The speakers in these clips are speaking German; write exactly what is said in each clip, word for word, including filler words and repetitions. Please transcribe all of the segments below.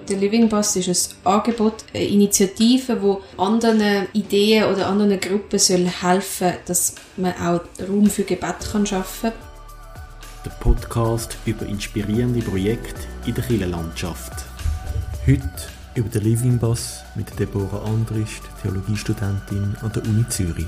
der Living Bus ist ein Angebot, eine Initiative, wo anderen Ideen oder anderen Gruppen soll helfen, dass man auch Raum für Gebet kann schaffen kann. Der Podcast über inspirierende Projekte in der Kirchenlandschaft. Heute über den Living Bus mit Deborah Andrist, Theologiestudentin an der Uni Zürich.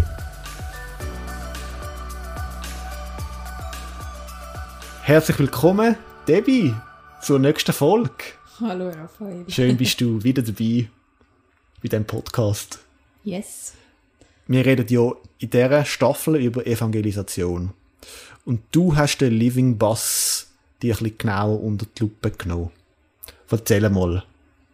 Herzlich willkommen, Debbie, zur nächsten Folge. Hallo Raphael. Schön bist du wieder dabei bei diesem Podcast. Yes. Wir reden ja in dieser Staffel über Evangelisation. Und du hast den Living Bus dir ein bisschen genauer unter die Lupe genommen. Erzähl mal,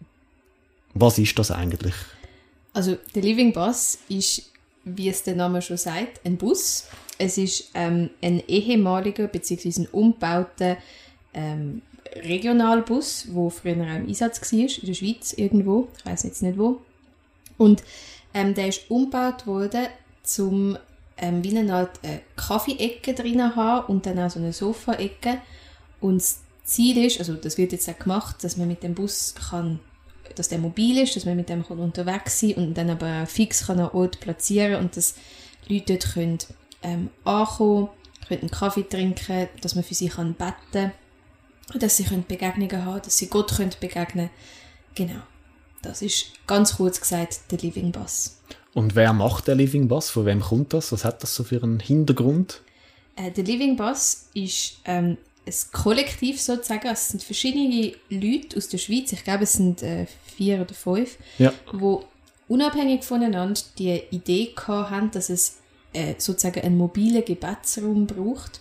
was ist das eigentlich? Also der Living Bus ist, wie es der Name schon sagt, ein Bus. Es ist ähm, ein ehemaliger bzw. ein umbauter ähm, Regionalbus, der früher auch im Einsatz war, in der Schweiz irgendwo, ich weiss jetzt nicht wo. Und ähm, der ist umgebaut worden, um ähm, wie eine Art äh, Kaffee-Ecke drin zu haben und dann auch so eine Sofa-Ecke. Und das Ziel ist, also das wird jetzt auch gemacht, dass man mit dem Bus kann, dass der mobil ist, dass man mit dem kann unterwegs sein und dann aber auch fix kann an Ort platzieren und dass Leute dort können ähm, ankommen, können einen Kaffee trinken, dass man für sie kann beten, dass sie können Begegnungen haben, dass sie Gott können begegnen. Genau. Das ist ganz kurz gesagt der Living Bus. Und wer macht den Living Bus? Von wem kommt das? Was hat das so für einen Hintergrund? Äh, der Living Bus ist ähm, ein Kollektiv sozusagen. Es sind verschiedene Leute aus der Schweiz, ich glaube es sind äh, vier oder fünf, ja. die unabhängig voneinander die Idee hatten, dass es äh, sozusagen einen mobilen Gebetsraum braucht.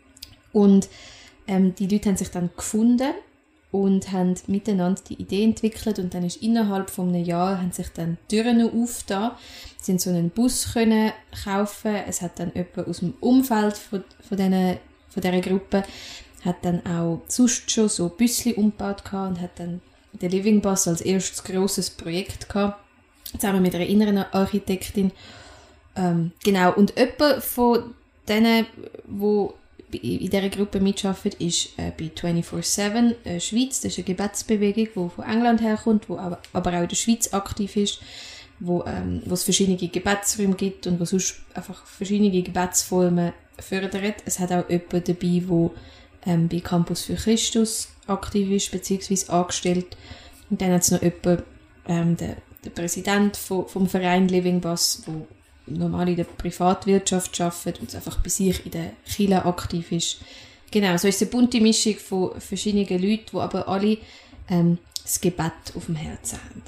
Und ähm, die Leute haben sich dann gefunden und haben miteinander die Idee entwickelt und dann ist innerhalb von einem Jahr haben sich dann Türen aufgetan. Sie haben so einen Bus können kaufen. Es hat dann jemand aus dem Umfeld von, von, diesen, von dieser Gruppe hat dann auch sonst schon so Büsschen umgebaut gehabt und hat dann den Living Bus als erstes grosses Projekt gehabt, zusammen mit einer inneren Architektin. Ähm, genau, und jemand von denen, die in dieser Gruppe mitarbeiten, ist äh, bei vierundzwanzig sieben äh, Schweiz. Das ist eine Gebetsbewegung, die von England herkommt, die aber, aber auch in der Schweiz aktiv ist, wo, ähm, wo es verschiedene Gebetsräume gibt und wo sonst einfach verschiedene Gebetsformen fördert. Es hat auch jemand dabei, der ähm, bei Campus für Christus aktiv ist, beziehungsweise angestellt. Und dann hat es noch jemanden, ähm, der, der Präsident von, vom Verein Living Bus, der normal in der Privatwirtschaft arbeitet und einfach bei sich in der Kirche aktiv ist. Genau, so ist es eine bunte Mischung von verschiedenen Leuten, die aber alle ähm, das Gebet auf dem Herzen haben.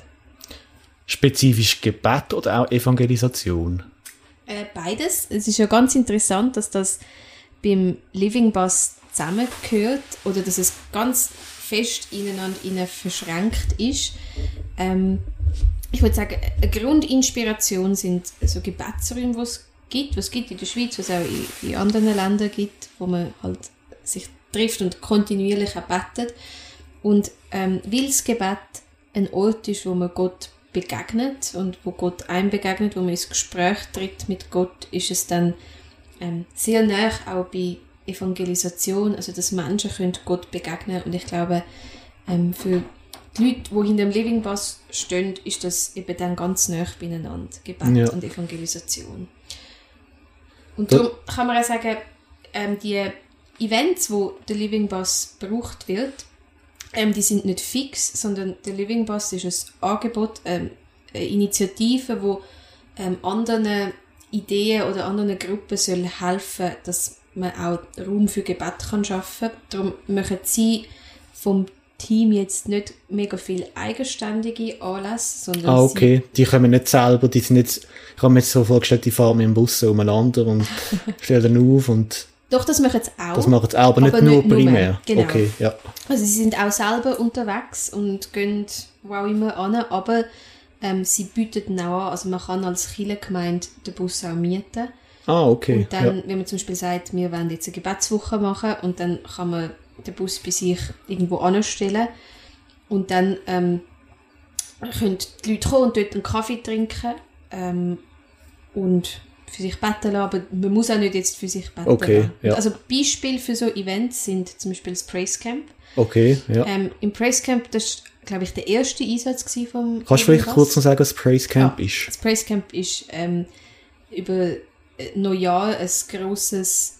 Spezifisch Gebet oder auch Evangelisation? Äh, beides. Es ist ja ganz interessant, dass das beim Living Bus zusammengehört oder dass es ganz fest ineinander verschränkt ist. Ähm, Ich würde sagen, eine Grundinspiration sind so Gebetsräume, die es gibt, was es gibt in der Schweiz, was es auch in, in anderen Ländern gibt, wo man halt sich trifft und kontinuierlich auch betet. Und ähm, weil das Gebet ein Ort ist, wo man Gott begegnet und wo Gott einem begegnet, wo man ins Gespräch tritt mit Gott, ist es dann ähm, sehr nah auch bei Evangelisation, also dass Menschen können Gott begegnen. Und ich glaube, ähm, für die Leute, die hinter dem Living Bus stehen, ist das eben dann ganz nah beieinander, Gebet ja. und Evangelisation. Und darum kann man auch sagen, ähm, die Events, wo der Living Bus gebraucht wird, ähm, die sind nicht fix, sondern der Living Bus ist ein Angebot, ähm, eine Initiative, die ähm, anderen Ideen oder anderen Gruppen soll helfen, dass man auch Raum für Gebet kann schaffen kann. Darum machen sie vom Team jetzt nicht mega viel eigenständige Anlässe, sondern ah, okay. Die kommen nicht selber, die sind jetzt, ich habe mir jetzt so vorgestellt, die fahren mit dem Bus so umeinander und stellen auf und... Doch, das machen sie auch. Das machen sie auch, aber, aber nicht nur primär. Genau. Okay, ja. Also sie sind auch selber unterwegs und gehen wo auch immer an, aber ähm, sie bieten auch an, also man kann als Kirchengemeinde den Bus auch mieten. Ah, okay. Und dann, ja. wenn man zum Beispiel sagt, wir wollen jetzt eine Gebetswoche machen und dann kann man den Bus bei sich irgendwo anstellen und dann ähm, können die Leute kommen und dort einen Kaffee trinken ähm, und für sich beten lassen, aber man muss auch nicht jetzt für sich beten okay, lassen. ja. Also Beispiele für so Events sind zum Beispiel das Praise Camp. Okay, ja. Ähm, Im Praise Camp, das ist, glaube ich, der erste Einsatz gewesen vom Kannst du vielleicht Living kurz Bus. noch sagen, was Praise Camp Ja, ist? Das Praise Camp ist ähm, über Neujahr ein grosses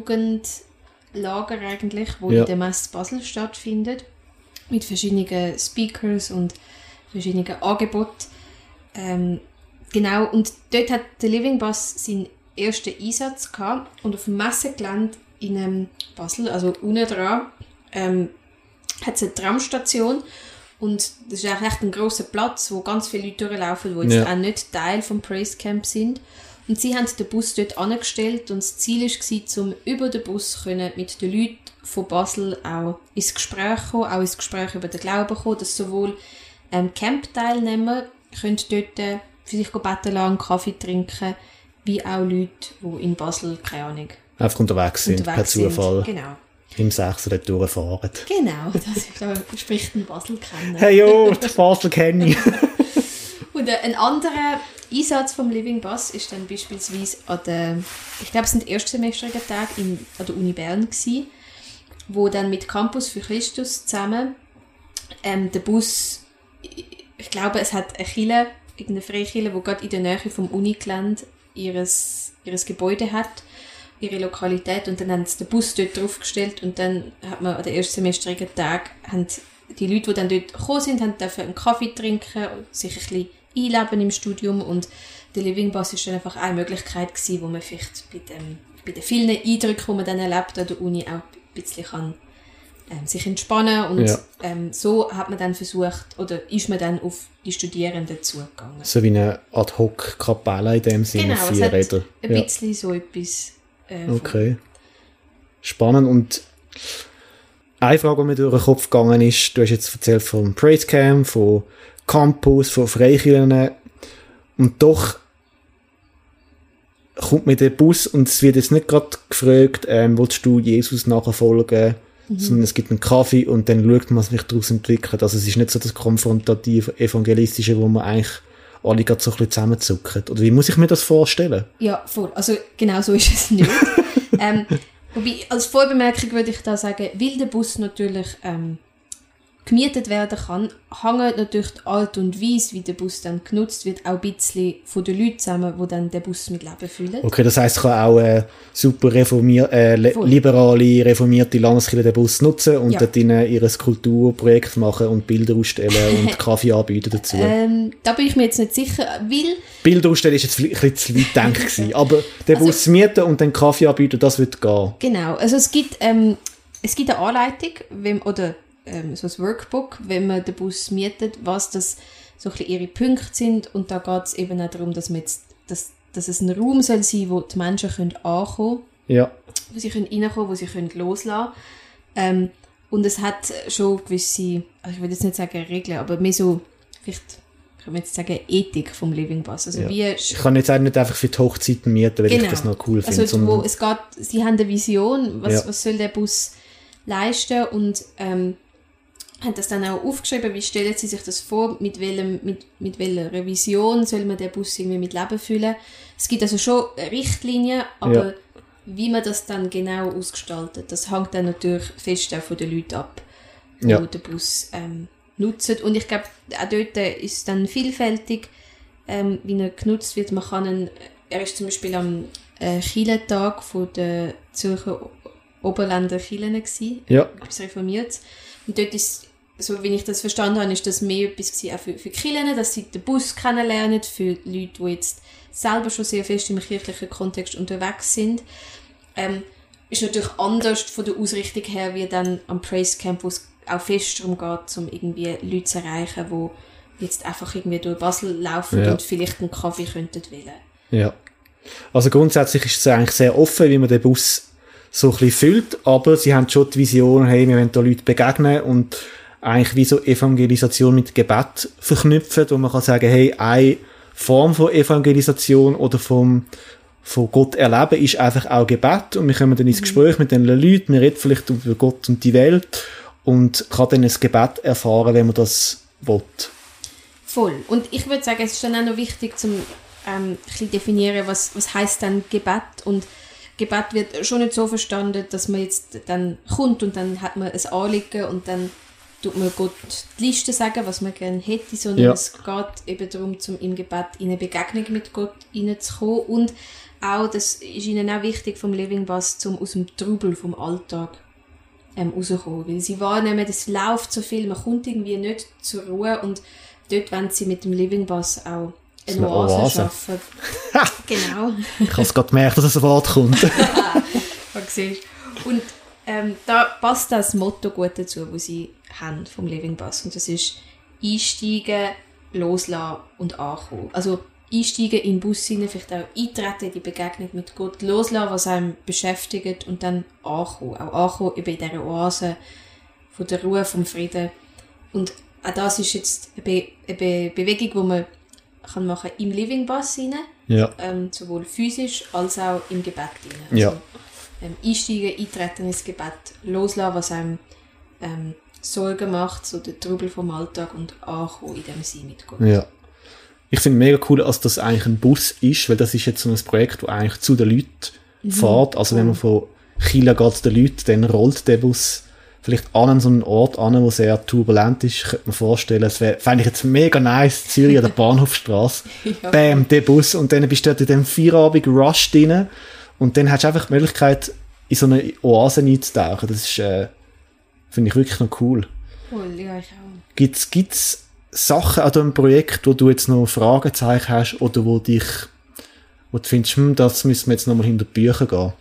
Jugendlager eigentlich, wo Ja. in der Messe Basel stattfindet, mit verschiedenen Speakers und verschiedenen Angeboten. Ähm, genau, und dort hat der Living Bus seinen ersten Einsatz gehabt und auf dem Messegelände in ähm, Basel, also unten dran, ähm, hat es eine Tramstation und das ist eigentlich echt ein grosser Platz, wo ganz viele Leute durchlaufen, die jetzt Ja. auch nicht Teil vom Praise Camp sind. Und sie haben den Bus dort angestellt und das Ziel war, um über den Bus können mit den Leuten von Basel auch ins Gespräch kommen, auch ins Gespräch über den Glauben kommen, dass sowohl ähm, Camp-Teilnehmer können dort äh, für sich beten lassen, einen Kaffee trinken, wie auch Leute, die in Basel, keine Ahnung, Einfach unterwegs sind, per unterwegs sind. Zufall. Genau. Im Sechser dort durchfahren. Genau, das ist, da spricht ein Basel-Kenner. Hey jo, die Basel kenne ich. Und äh, ein anderer Einsatz vom Living Bus ist dann beispielsweise an der, ich glaube es sind erstsemestrigen Tage in, an der Uni Bern gewesen, wo dann mit Campus für Christus zusammen ähm, der Bus, ich glaube es hat eine Kirche, irgendeine Freikirche, die gerade in der Nähe vom Unigelände ihres, ihres Gebäude hat, ihre Lokalität, und dann haben sie den Bus dort draufgestellt und dann hat man an den erstsemestrigen Tag haben die Leute, die dann dort gekommen sind, haben dürfen einen Kaffee trinken und sich ein bisschen einleben im Studium, und der Living Bus war dann einfach eine Möglichkeit gewesen, wo man vielleicht bei, dem, bei den vielen Eindrücken, die man dann erlebt an der Uni, auch ein bisschen kann, ähm, sich entspannen, und Ja. ähm, so hat man dann versucht, oder ist man dann auf die Studierenden zugegangen. So wie eine Ad-Hoc-Kapelle in dem Sinne, Genau, es vier hat Räder. ein Ja. bisschen so etwas äh, von- Okay. Spannend. Und eine Frage, die mir durch den Kopf gegangen ist, du hast jetzt erzählt vom Praise Camp, von Campus, von Freikirchen, und doch kommt mir der Bus und es wird jetzt nicht gerade gefragt, ähm, willst du Jesus nachfolgen, mhm. sondern es gibt einen Kaffee und dann schaut man, was sich daraus entwickelt. Also es ist nicht so das konfrontative Evangelistische, wo man eigentlich alle gerade so ein bisschen zusammenzucken. Oder wie muss ich mir das vorstellen? Ja, voll. Also genau so ist es nicht. ähm, wobei, als Vorbemerkung würde ich da sagen, weil der Bus natürlich ähm, gemietet werden kann, hängt natürlich die Art und Weise, wie der Bus dann genutzt wird, auch ein bisschen von den Leuten zusammen, die dann den Bus mit Leben füllen. Okay, das heisst, ich kann auch äh, super reformier äh, le- Voll. liberale, reformierte Landeskirche den Bus nutzen und Ja. dort ihnen ihr Kulturprojekt machen und Bilder ausstellen und Kaffee anbieten dazu. Ähm, da bin ich mir jetzt nicht sicher, weil Bilder ausstellen ist jetzt vielleicht ein bisschen zu weit gedacht gewesen, aber den Also- Bus mieten und dann Kaffee anbieten, das wird gehen. genau, also es gibt, ähm, es gibt eine Anleitung, wenn, oder ähm, so ein Workbook, wenn man den Bus mietet, was das so ein bisschen ihre Punkte sind, und da geht es eben auch darum, dass, man jetzt, dass, dass es ein Raum soll sein, wo die Menschen können ankommen Ja, können, wo sie können reinkommen, wo sie können loslassen können. Ähm, und es hat schon gewisse, also ich will jetzt nicht sagen Regeln, aber mehr so, vielleicht kann man jetzt sagen, Ethik vom Living Bus. Also ja. wie Ich kann jetzt auch nicht einfach für die Hochzeiten mieten, weil Genau. ich das noch cool finde. Also wo sondern- es geht, sie haben eine Vision, was, Ja. was soll der Bus leisten, und ähm, haben das dann auch aufgeschrieben, wie stellen sie sich das vor, mit, welchem, mit, mit welcher Vision soll man den Bus irgendwie mit Leben füllen. Es gibt also schon Richtlinien, aber Ja. wie man das dann genau ausgestaltet, das hängt dann natürlich fest auch von den Leuten ab, die Ja. den Bus ähm, nutzen. Und ich glaube, auch dort ist es dann vielfältig, ähm, wie er genutzt wird. Man kann einen, er ist zum Beispiel am äh, Kirchentag von der Zürcher O- Oberländer Kirchen gewesen, Ja, etwas reformiert. Und dort ist, so wie ich das verstanden habe, ist das mehr etwas gewesen, auch für, für Kirchen, dass sie den Bus kennenlernen, für Leute, die jetzt selber schon sehr fest im kirchlichen Kontext unterwegs sind. Ähm, ist natürlich anders von der Ausrichtung her, wie dann am Praise Camp, wo es auch fest darum geht, um irgendwie Leute zu erreichen, die jetzt einfach irgendwie durch Basel laufen Ja. und vielleicht einen Kaffee könnten wählen. ja. Also grundsätzlich ist es eigentlich sehr offen, wie man den Bus so ein bisschen füllt, aber sie haben schon die Vision, hey, wir wollen da Leute begegnen und eigentlich wie so Evangelisation mit Gebet verknüpfen, wo man kann sagen, hey, eine Form von Evangelisation oder vom, von Gott erleben ist einfach auch Gebet, und wir kommen dann ins Gespräch mit den Leuten, wir reden vielleicht über Gott und die Welt und kann dann ein Gebet erfahren, wenn man das will. Voll. Und ich würde sagen, es ist dann auch noch wichtig, zum ähm, ein bisschen definieren, was, was heisst dann Gebet. Und Gebet wird schon nicht so verstanden, dass man jetzt dann kommt und dann hat man ein Anliegen und dann tut man Gott die Liste sagen, was man gerne hätte, sondern ja. es geht eben darum, zum im Gebet in eine Begegnung mit Gott hineinzukommen. Und auch, das ist ihnen auch wichtig vom Living Bass, um aus dem Trubel vom Alltag ähm, rauszukommen. Weil sie wahrnehmen, es läuft so viel, man kommt irgendwie nicht zur Ruhe und dort wollen sie mit dem Living Bass auch eine Oase, Oase. schaffen. Genau. Ich habe es gerade gemerkt, dass ein Wort kommt. Und ähm, da passt das Motto gut dazu, das sie haben vom Living Bass. Und das ist einsteigen, loslassen und ankommen. Also einsteigen in den Bus hinein, vielleicht auch eintreten in die Begegnung mit Gott, loslassen, was einem beschäftigt und dann ankommen. Auch ankommen eben in dieser Oase von der Ruhe, vom Frieden. Und auch das ist jetzt eine, Be- eine Be- Bewegung, die man kann machen im Living Bass hinein, ja. ähm, sowohl physisch als auch im Gebet hinein. Also, ja. ähm, einsteigen, eintreten ins Gebet, loslassen, was einem ähm, Sorgen macht, so der Trubel vom Alltag und ankommen in dem Sein mit Gott. Ja. Ich finde mega cool, dass das eigentlich ein Bus ist, weil das ist jetzt so ein Projekt, das eigentlich zu den Leuten mhm. fährt. Also wenn man von Chile geht zu den Leuten, dann rollt der Bus vielleicht an so einen Ort an, wo sehr turbulent ist. Ich könnte mir vorstellen, es wäre, fände ich jetzt mega nice, Zürich an der Bahnhofstrasse. ja. Bam, der Bus. Und dann bist du dort in dem Feierabend-Rush drin. Und dann hast du einfach die Möglichkeit, in so eine Oase einzutauchen. Das ist, äh, finde ich wirklich noch cool. Cool, ja, ich auch. Gibt's, gibt's Sachen an diesem Projekt, wo du jetzt noch Fragezeichen hast oder wo dich, wo du findest, hm, das müssen wir jetzt nochmal hinter die Bücher gehen?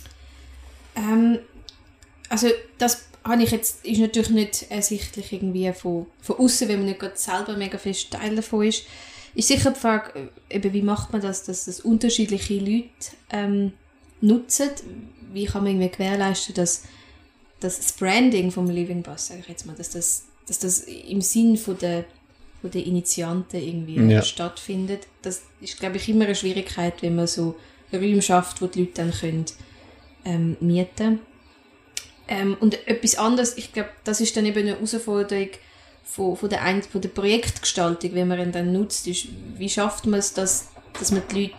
Ähm, also, das habe ich jetzt, ist natürlich nicht ersichtlich irgendwie von, von außen, wenn man nicht gerade selber mega fest Teil davon ist. Ist sicher die Frage, eben, wie macht man das, dass das unterschiedliche Leute ähm, nutzen? Wie kann man irgendwie gewährleisten, dass, dass das Branding vom Living Bass, sage ich jetzt mal, dass das, dass das im Sinn von der, von der Initianten irgendwie ja. stattfindet. Das ist, glaube ich, immer eine Schwierigkeit, wenn man so Räume schafft, wo die Leute dann können, ähm, mieten können. Ähm, und etwas anderes, ich glaube, das ist dann eben eine Herausforderung von, von, der, Ein- von der Projektgestaltung, wenn man ihn dann nutzt, ist, wie schafft man es, dass, dass man die Leute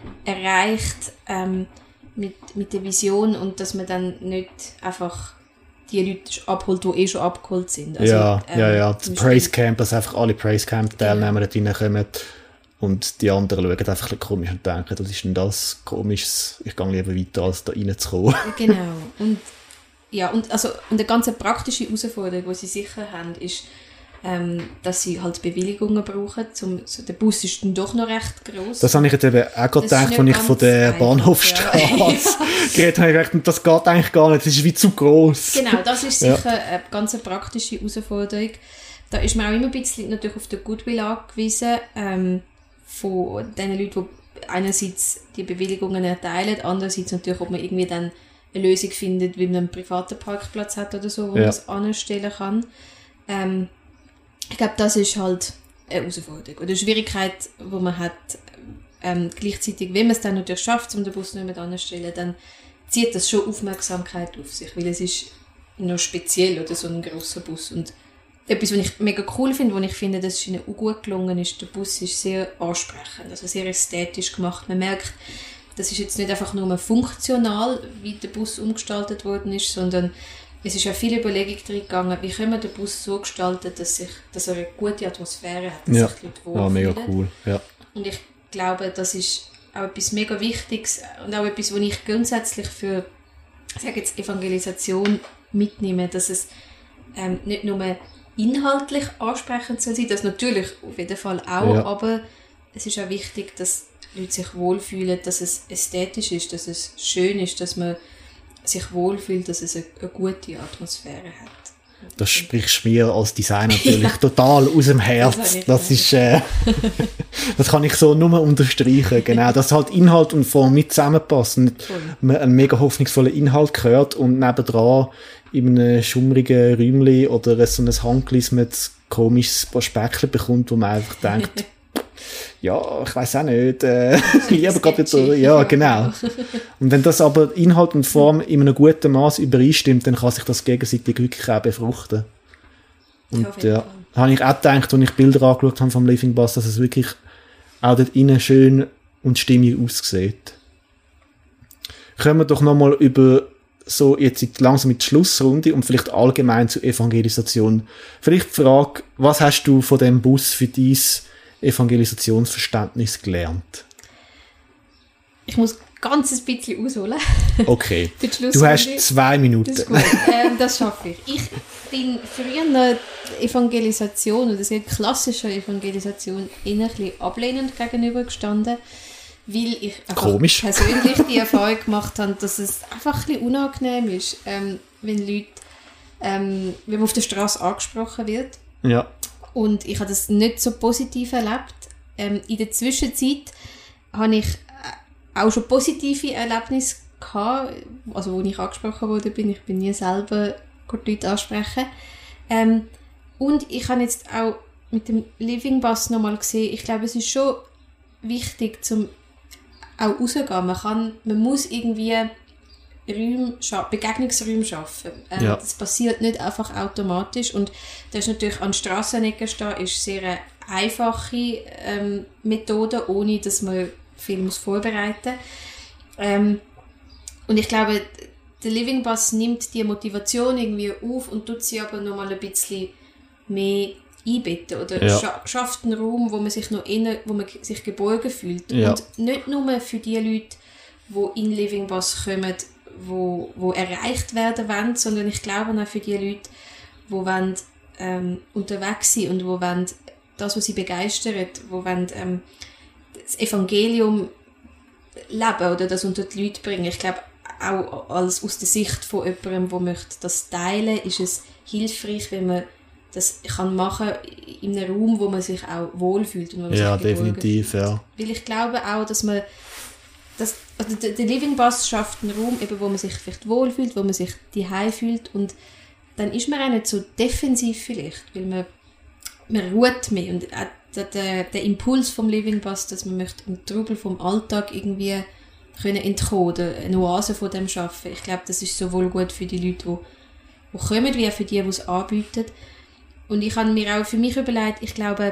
erreicht ähm, mit, mit der Vision und dass man dann nicht einfach die Leute abholt, die eh schon abgeholt sind. Also, ja, ähm, ja, ja, das Praise Camp, dass einfach alle Praise Camp Teilnehmer ja. dort reinkommen und die anderen schauen einfach ein bisschen komisch und denken, das ist denn das Komisches, ich gehe lieber weiter, als da reinzukommen. Genau, und ja, und, also, und eine ganz praktische Herausforderung, die sie sicher haben, ist, ähm, dass sie halt Bewilligungen brauchen. Zum, so, der Bus ist dann doch noch recht gross. Das habe ich jetzt eben auch gerade gedacht, als ich von der Bahnhofstraße ja. geredet habe. Ich gedacht, das geht eigentlich gar nicht, das ist wie zu gross. Genau, das ist sicher ja. eine ganz praktische Herausforderung. Da ist man auch immer ein bisschen natürlich auf den Goodwill angewiesen, ähm, von den Leuten, die einerseits die Bewilligungen erteilen, andererseits natürlich, ob man irgendwie dann eine Lösung findet, wie man einen privaten Parkplatz hat oder so, wo ja. man es anstellen kann. Ähm, ich glaube, das ist halt eine Herausforderung. Oder eine Schwierigkeit, die man hat, ähm, gleichzeitig, wenn man es dann natürlich schafft, um den Bus nicht mehr anzustellen, dann zieht das schon Aufmerksamkeit auf sich, weil es ist noch speziell, oder so ein grosser Bus. Und etwas, was ich mega cool finde, wo ich finde, das ist ihnen auch gut gelungen, ist, der Bus ist sehr ansprechend, also sehr ästhetisch gemacht. Man merkt, das ist jetzt nicht einfach nur funktional, wie der Bus umgestaltet worden ist, sondern es ist auch viel Überlegung drin gegangen, wie können wir den Bus so gestalten, dass, sich, dass er eine gute Atmosphäre hat, dass ja. sich die Leute wohlfühlen. Ja, mega cool. Ja. Und ich glaube, das ist auch etwas mega Wichtiges und auch etwas, was ich grundsätzlich für, ich sage jetzt, Evangelisation mitnehme, dass es ähm, nicht nur inhaltlich ansprechend soll sein, das natürlich auf jeden Fall auch, ja. aber es ist auch wichtig, dass Leute sich wohlfühlen, dass es ästhetisch ist, dass es schön ist, dass man sich wohlfühlt, dass es eine, eine gute Atmosphäre hat. Das sprichst mir als Designer natürlich ja. total aus dem Herz. Das, das ist, äh, das kann ich so nur unterstreichen, genau. Dass halt Inhalt und Form mit zusammenpassen. Man einen mega hoffnungsvollen Inhalt hört und nebendran in einem schummrigen Räumchen oder so ein Handglis mit komisches Speckchen bekommt, wo man einfach denkt, ja, ich weiss auch nicht, äh, lieber gerade jetzt so, ja, genau. Und wenn das aber Inhalt und Form in einem guten Maß übereinstimmt, dann kann sich das gegenseitig wirklich auch befruchten. Und ja, ja habe ich auch gedacht, als ich Bilder angeschaut habe vom Living Bass, dass es wirklich auch dort innen schön und stimmig aussieht. Können wir doch nochmal über so jetzt langsam mit der Schlussrunde und vielleicht allgemein zur Evangelisation. Vielleicht die Frage, was hast du von dem Bus für dein Evangelisationsverständnis gelernt? Ich muss ganz ein bisschen ausholen. Okay. Du hast zwei Minuten. Das ist gut. Ähm, das schaffe ich. Ich bin früher der Evangelisation oder sehr klassischer Evangelisation eher ein bisschen ablehnend gegenübergestanden, weil ich einfach Komisch. persönlich die Erfahrung gemacht habe, dass es einfach ein bisschen unangenehm ist, ähm, wenn Leute, ähm, wenn man auf der Straße angesprochen wird. Ja. Und ich habe das nicht so positiv erlebt. Ähm, in der Zwischenzeit habe ich auch schon positive Erlebnisse gehabt, also wo ich angesprochen worden bin. Ich bin nie selber die Leute ansprechen. Ähm, und ich habe jetzt auch mit dem Living Bus nochmal gesehen, ich glaube, es ist schon wichtig, zum auch rauszugehen. Man kann, man muss irgendwie Räume, Begegnungsräume schaffen. Ähm, ja. Das passiert nicht einfach automatisch. Und das ist natürlich an Strassenecken stehen, ist sehr eine einfache ähm, Methode, ohne dass man viel muss vorbereiten. Ähm, und ich glaube, der Living Bus nimmt die Motivation irgendwie auf und tut sie aber nochmal ein bisschen mehr einbetten oder ja. scha- schafft einen Raum, wo man sich noch innen, wo man sich geborgen fühlt. Ja. Und nicht nur für die Leute, die in Living Bus kommen, wo, wo erreicht werden wollen, sondern ich glaube auch für die Leute, die wollen, ähm, unterwegs sind und wo wollen das, was sie begeistert, wo wollen, ähm, das Evangelium leben oder das unter die Leute bringen. Ich glaube, auch als aus der Sicht von jemandem, der möchte das teilen, ist es hilfreich, wenn man das kann machen in einem Raum, wo man sich auch wohlfühlt. Und wo man ja, sich definitiv, fühlt. ja. Weil ich glaube auch, dass man das, also der, der Living Bus schafft einen Raum, eben, wo man sich vielleicht wohlfühlt, wo man sich daheim fühlt und dann ist man auch nicht so defensiv vielleicht, weil man, man ruht mehr und auch der, der, der Impuls vom Living Bus, dass man möchte im Trubel vom Alltag irgendwie können entkommen oder eine Oase von dem schaffen. Ich glaube, das ist sowohl gut für die Leute, die, die kommen, wie auch für die, die es anbieten. Und ich habe mir auch für mich überlegt, ich glaube,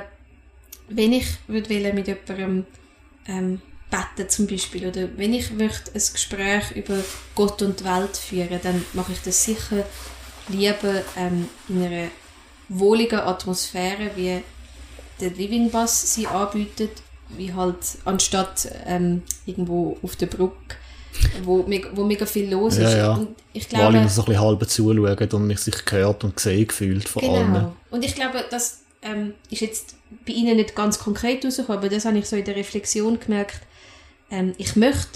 wenn ich würde mit jemandem ähm, beten zum Beispiel oder wenn ich möchte ein Gespräch über Gott und die Welt führen, dann mache ich das sicher lieber ähm, in einer wohligen Atmosphäre, wie der Living Bus sie anbietet, wie halt anstatt ähm, irgendwo auf der Brücke, wo, wo mega viel los ist. Ja, ja. Und ich Wo glaube, alle so ein bisschen halb zuschauen und nicht sich gehört und gesehen gefühlt von genau. allen. Und ich glaube, das ähm, ist jetzt bei Ihnen nicht ganz konkret rausgekommen, aber das habe ich so in der Reflexion gemerkt. Ähm, ich möchte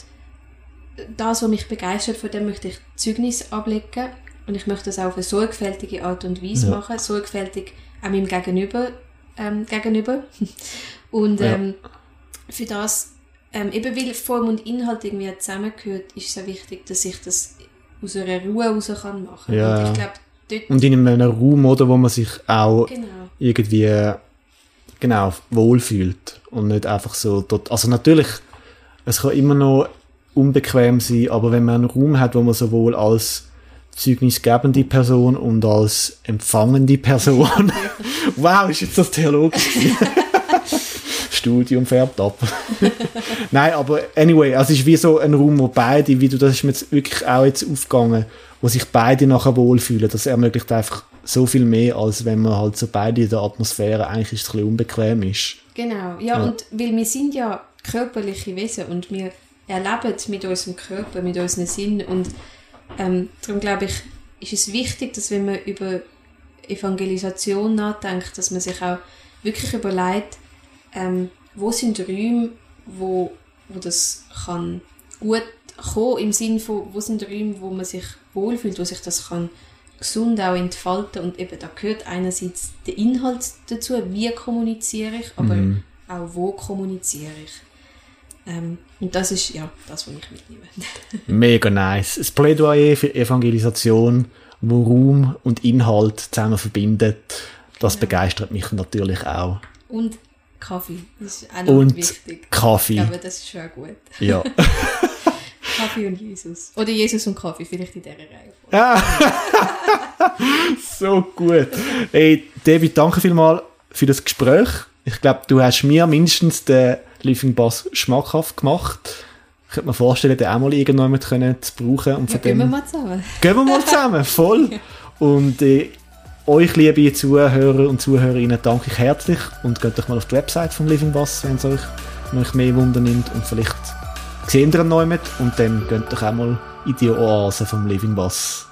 das, was mich begeistert, von dem möchte ich Zeugnis ablegen und ich möchte das auch auf eine sorgfältige Art und Weise Ja. machen, sorgfältig auch meinem Gegenüber, ähm, gegenüber. Und Ja. ähm, für das, ähm, eben weil Form und Inhalt irgendwie zusammengehört, ist es auch wichtig, dass ich das aus einer Ruhe heraus kann machen. Ja, und ich ja. glaube, dort... Und in einem Raum, oder, wo man sich auch Genau. irgendwie genau wohlfühlt und nicht einfach so dort. Also natürlich, es kann immer noch unbequem sein, aber wenn man einen Raum hat, wo man sowohl als zeugnisgebende Person und als empfangende Person wow, ist jetzt das theologisch Studium färbt ab. Nein, aber anyway, also es ist wie so ein Raum, wo beide, wie du, das ist mir jetzt wirklich auch jetzt aufgegangen, wo sich beide nachher wohlfühlen. Das ermöglicht einfach so viel mehr, als wenn man halt so beide in der Atmosphäre eigentlich ist, ein bisschen unbequem ist. Genau, ja, Ja. und weil wir sind ja körperliche Wesen und wir erleben mit unserem Körper, mit unseren Sinnen und ähm, darum glaube ich, ist es wichtig, dass wenn man über Evangelisation nachdenkt, dass man sich auch wirklich überlegt, ähm, wo sind Räume, wo, wo das kann gut kommen, im Sinne von, wo sind Räume, wo man sich wohlfühlt, wo sich das kann gesund auch entfalten und eben da gehört einerseits der Inhalt dazu, wie kommuniziere ich, aber Mhm. auch wo kommuniziere ich. Ähm, und das ist ja das, was ich mitnehme. Mega nice. Das Plädoyer für Evangelisation, wo Raum und Inhalt zusammen verbindet, das Genau. begeistert mich natürlich auch. Und Kaffee, das ist auch noch Und wichtig. Kaffee. Ich glaube, das ist schon gut. Ja. Kaffee und Jesus. Oder Jesus und Kaffee, vielleicht in dieser Reihe. Ah. So gut. Hey, David, danke vielmals für das Gespräch. Ich glaube, du hast mir mindestens den Living Bus schmackhaft gemacht. Ich könnte mir vorstellen, den auch mal irgendjemand können zu brauchen. Und von Ja, gehen dem, wir mal zusammen. Gehen wir mal zusammen, voll. Und äh, euch, liebe Zuhörer und Zuhörerinnen, danke ich herzlich und geht doch mal auf die Website vom Living Bass, wenn es euch noch mehr Wunder nimmt und vielleicht seht ihr ihn noch mit und dann geht doch auch mal in die Oase vom Living Bass.